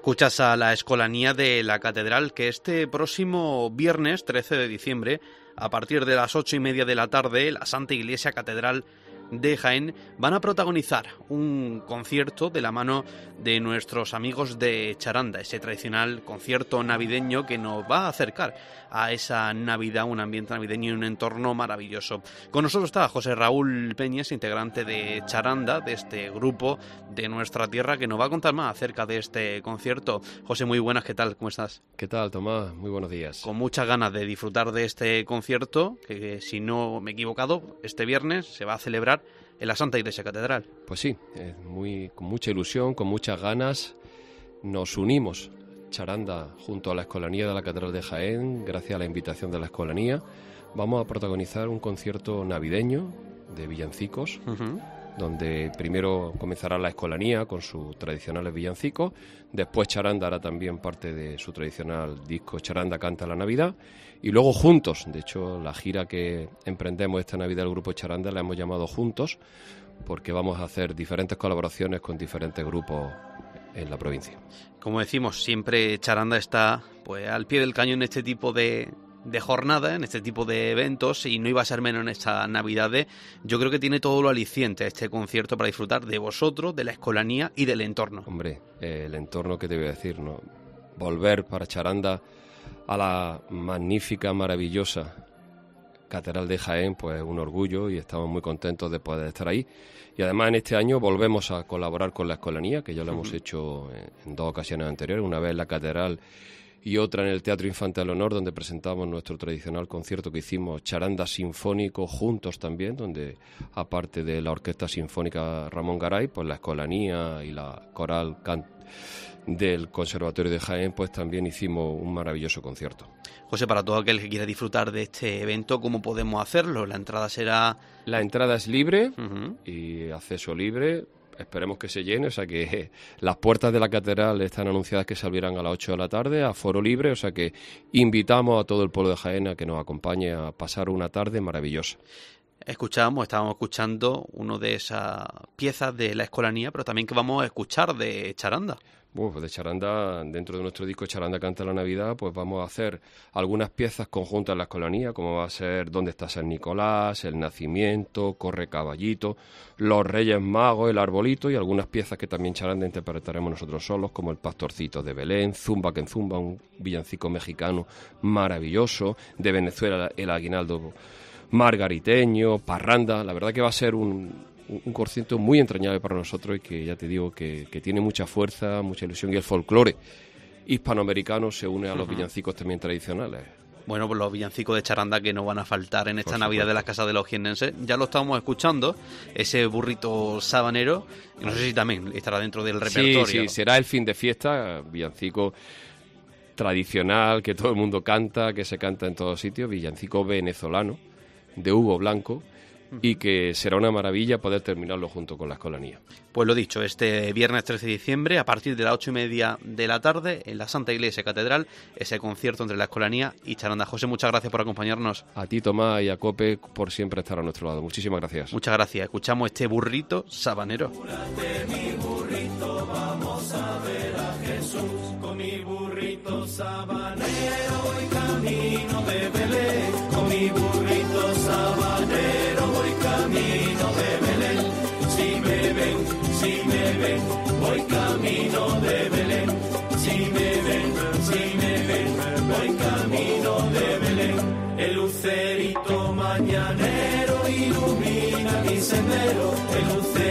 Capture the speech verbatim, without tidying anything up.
Escuchas a la Escolanía de la Catedral, que este próximo viernes trece de diciembre, a partir de las ocho y media de la tarde, la Santa Iglesia Catedral de Jaén van a protagonizar un concierto de la mano de nuestros amigos de Charanda, ese tradicional concierto navideño que nos va a acercar a esa Navidad, un ambiente navideño y un entorno maravilloso. Con nosotros está José Raúl Peñas, integrante de Charanda, de este grupo de nuestra tierra, que nos va a contar más acerca de este concierto. José, muy buenas, ¿qué tal? ¿Cómo estás? ¿Qué tal, Tomás? Muy buenos días. Con muchas ganas de disfrutar de este concierto, que si no me he equivocado, este viernes se va a celebrar en la Santa Iglesia Catedral. Pues sí, eh, muy, con mucha ilusión, con muchas ganas, nos unimos, Charanda, junto a la Escolanía de la Catedral de Jaén, gracias a la invitación de la Escolanía. Vamos a protagonizar un concierto navideño de villancicos, uh-huh. donde primero comenzará la Escolanía con sus tradicionales villancicos, después Charanda hará también parte de su tradicional disco Charanda Canta la Navidad, y luego juntos, de hecho la gira que emprendemos esta Navidad del grupo Charanda la hemos llamado Juntos, porque vamos a hacer diferentes colaboraciones con diferentes grupos en la provincia. Como decimos, siempre Charanda está pues al pie del cañón en este tipo de... de jornada, en este tipo de eventos, y no iba a ser menos en esta Navidad. Yo creo que tiene todo lo aliciente este concierto para disfrutar de vosotros, de la Escolanía y del entorno. Hombre, eh, el entorno, que te voy a decir, ¿no? Volver para Charanda a la magnífica, maravillosa Catedral de Jaén, pues un orgullo, y estamos muy contentos de poder estar ahí. Y además en este año volvemos a colaborar con la Escolanía, que ya lo uh-huh. hemos hecho en, en dos ocasiones anteriores, una vez en la Catedral y otra en el Teatro Infante del Honor, donde presentamos nuestro tradicional concierto que hicimos, Charanda Sinfónico, juntos también, donde aparte de la Orquesta Sinfónica Ramón Garay, pues la Escolanía y la Coral Can- del Conservatorio de Jaén, pues también hicimos un maravilloso concierto. José, para todo aquel que quiera disfrutar de este evento, ¿cómo podemos hacerlo? La entrada será... La entrada es libre uh-huh. y acceso libre. Esperemos que se llene, o sea que las puertas de la catedral están anunciadas que se abrirán a las ocho de la tarde, a foro libre, o sea que invitamos a todo el pueblo de Jaén a que nos acompañe a pasar una tarde maravillosa. Escuchamos, estábamos escuchando una de esas piezas de la Escolanía, pero también que vamos a escuchar de Charanda. Bueno, de Charanda, dentro de nuestro disco Charanda Canta la Navidad, pues vamos a hacer algunas piezas conjuntas en la Escolanía, como va a ser ¿Dónde está San Nicolás?, El Nacimiento, Corre Caballito, Los Reyes Magos, El Arbolito, y algunas piezas que también Charanda interpretaremos nosotros solos, como El Pastorcito de Belén, Zumba que Zumba, un villancico mexicano maravilloso, de Venezuela El Aguinaldo Margariteño, Parranda. La verdad que va a ser un... un concierto muy entrañable para nosotros y que ya te digo que, que tiene mucha fuerza, mucha ilusión, y el folclore hispanoamericano se une a los uh-huh. villancicos también tradicionales. Bueno, pues los villancicos de Charanda que no van a faltar en esta Por Navidad supuesto. De las casas de los jiennenses. Ya lo estábamos escuchando, ese burrito sabanero, no sé si también estará dentro del repertorio. Sí, sí, será el fin de fiesta, villancico tradicional que todo el mundo canta, que se canta en todos sitios, villancico venezolano de Hugo Blanco, y que será una maravilla poder terminarlo junto con la Escolanía. Pues lo dicho, este viernes trece de diciembre, a partir de las ocho y media de la tarde, en la Santa Iglesia Catedral, ese concierto entre la Escolanía y Charanda. José, muchas gracias por acompañarnos. A ti, Tomás, y a Cope por siempre estar a nuestro lado. Muchísimas gracias. Muchas gracias. Escuchamos este burrito sabanero. Mi burrito, vamos a ver a Jesús. Con mi burrito sabanero voy camino de Belén. Con mi burrito sabanero voy camino de Belén. Si me ven, si me ven, voy camino de Belén. Si me ven, si me ven, voy camino de Belén. El lucerito mañanero ilumina mi sendero. El lucerito